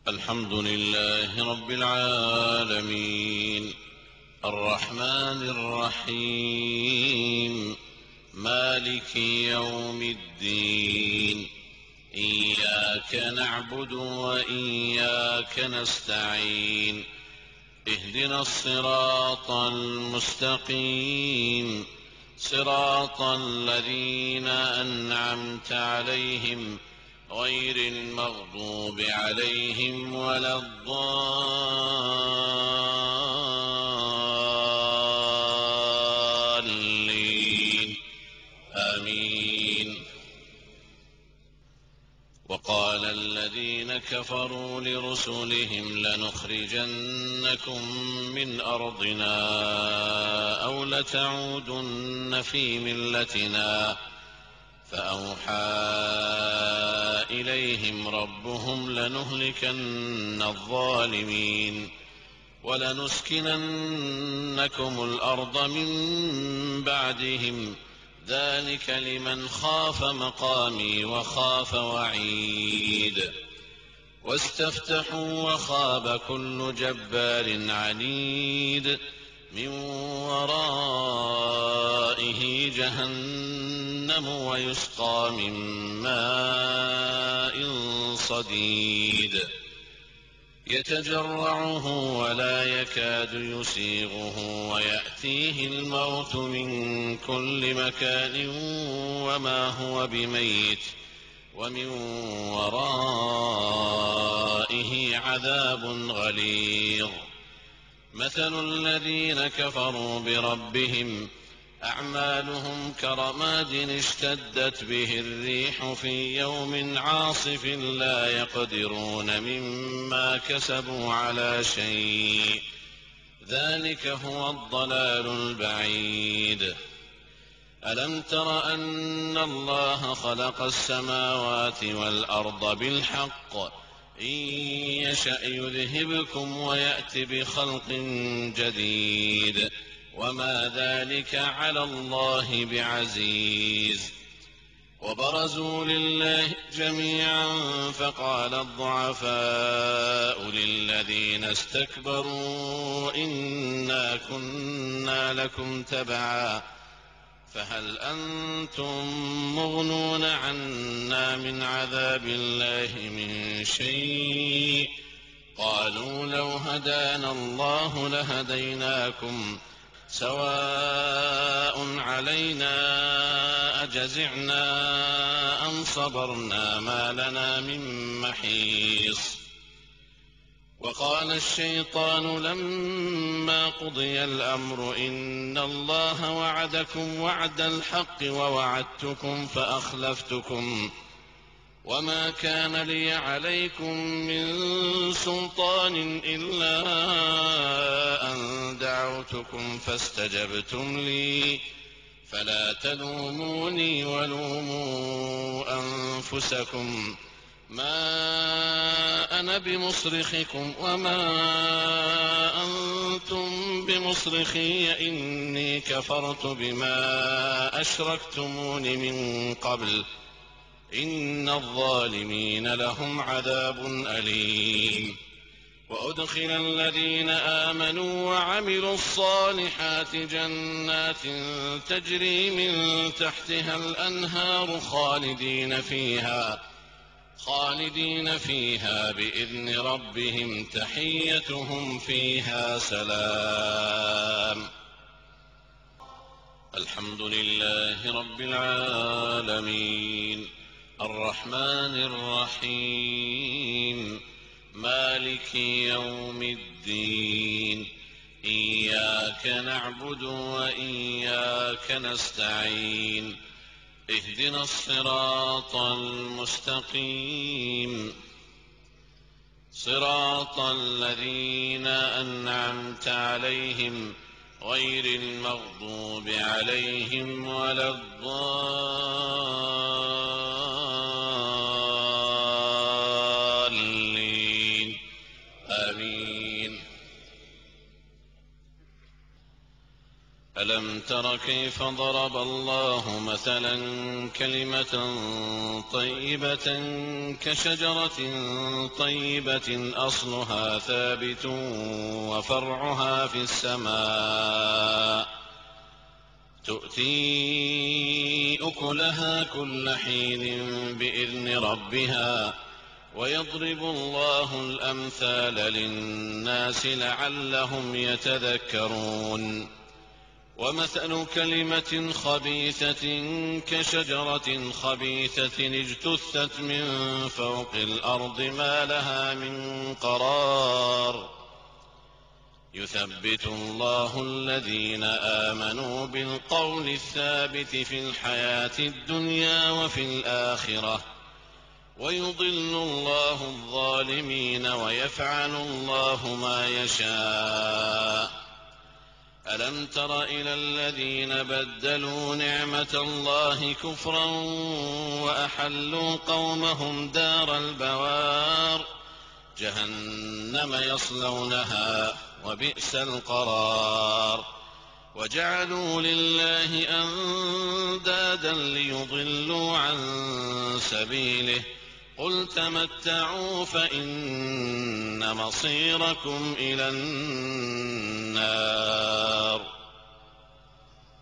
الحمد لله رب العالمين، الرحمن الرحيم، مالك يوم الدين. إياك نعبد وإياك نستعين، اهدنا الصراط المستقيم، صراط الذين أنعمت عليهم غير المغضوب عليهم ولا الضالين. آمين. وقال الذين كفروا لرسلهم لنخرجنكم من أرضنا أو لتعودن في ملتنا، فأوحى إليهم ربهم لنهلكن الظالمين ولنسكننكم الأرض من بعدهم، ذلك لمن خاف مقامي وخاف وعيد. واستفتحوا وخاب كل جبار عنيد، من ورائه جهنم ويسقى من ماء صديد يتجرعه ولا يكاد يسيغه، ويأتيه الموت من كل مكان وما هو بميت، ومن ورائه عذاب غليظ. مثل الذين كفروا بربهم أعمالهم كرماد اشتدت به الريح في يوم عاصف لا يقدرون مما كسبوا على شيء، ذلك هو الضلال البعيد. ألم تر أن الله خلق السماوات والأرض بالحق، إن يشأ يذهبكم ويأت بخلق جديد، وما ذلك على الله بعزيز. وبرزوا لله جميعا فقال الضعفاء للذين استكبروا إنا كنا لكم تبعا فهل أنتم مغنون عنا من عذاب الله من شيء؟ قالوا لو هدانا الله لهديناكم سواء علينا أجزعنا أم صبرنا ما لنا من محيص. وقال الشيطان لما قضي الأمر إن الله وعدكم وعد الحق ووعدتكم فأخلفتكم، وما كان لي عليكم من سلطان إلا أن دعوتكم فاستجبتم لي، فلا تلوموني ولوموا أنفسكم، ما أنا بمصرخكم وما أنتم بمصرخي، إني كفرت بما أشركتمون من قبل، إن الظالمين لهم عذاب أليم. وأدخل الذين آمنوا وعملوا الصالحات جنات تجري من تحتها الأنهار خالدين فيها بإذن ربهم تحيتهم فيها سلام. الحمد لله رب العالمين، الرحمن الرحيم، مالك يوم الدين. إياك نعبد وإياك نستعين، اهدنا الصراط المستقيم، صراط الذين أنعمت عليهم غير المغضوب عليهم ولا الضالين. آمين. ألم تر كيف ضرب الله مثلا كلمة طيبة كشجرة طيبة أصلها ثابت وفرعها في السماء تؤتي أكلها كل حين بإذن ربها ويضرب الله الأمثال للناس لعلهم يتذكرون ومثل كلمة خبيثة كشجرة خبيثة اجتثت من فوق الأرض ما لها من قرار يثبت الله الذين آمنوا بالقول الثابت في الحياة الدنيا وفي الآخرة ويضل الله الظالمين ويفعل الله ما يشاء ألم تر إلى الذين بدلوا نعمة الله كفرا وأحلوا قومهم دار البوار جهنم يصلونها وبئس القرار وجعلوا لله أندادا ليضلوا عن سبيله قل تمتعوا فإن مصيركم إلى النار